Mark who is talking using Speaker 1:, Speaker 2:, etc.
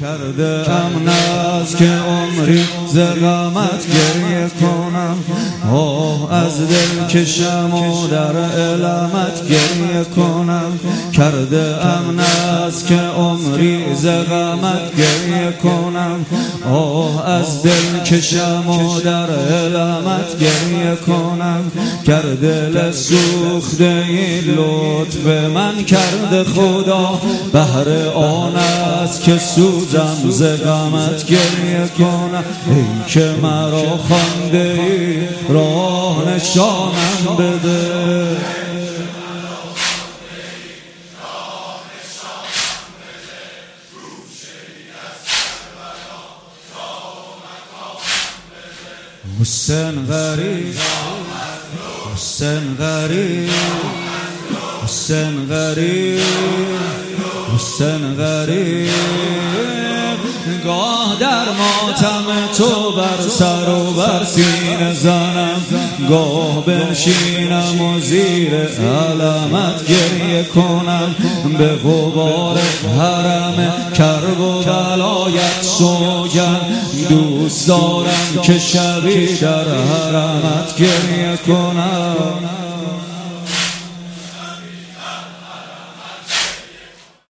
Speaker 1: کرده ام ناز که عمری ز غمت گریه کنم. از دل کشم و در علمت گریه کنم. کرده ام ناز که عمری ز غمت گریه کنم. از دل کشم و در علمت گریه کنم. کرده دل سوخته این لطف من کرده خدا، بهر آن است که سوزم ز غمت گریه کنم. ای که مرا خوانده ای راه نشانم بده. حسین غریب، حسین غریب، حسین غریب، حسین غریب. گاه در ماتم تو بر سر و بر سینه زنم، گاه بنشینم و زیر علمت گریه کنم. به غبار حرم کرب و بلایت سوگن، دوست دارم که شبی در حرمت گریه کنم.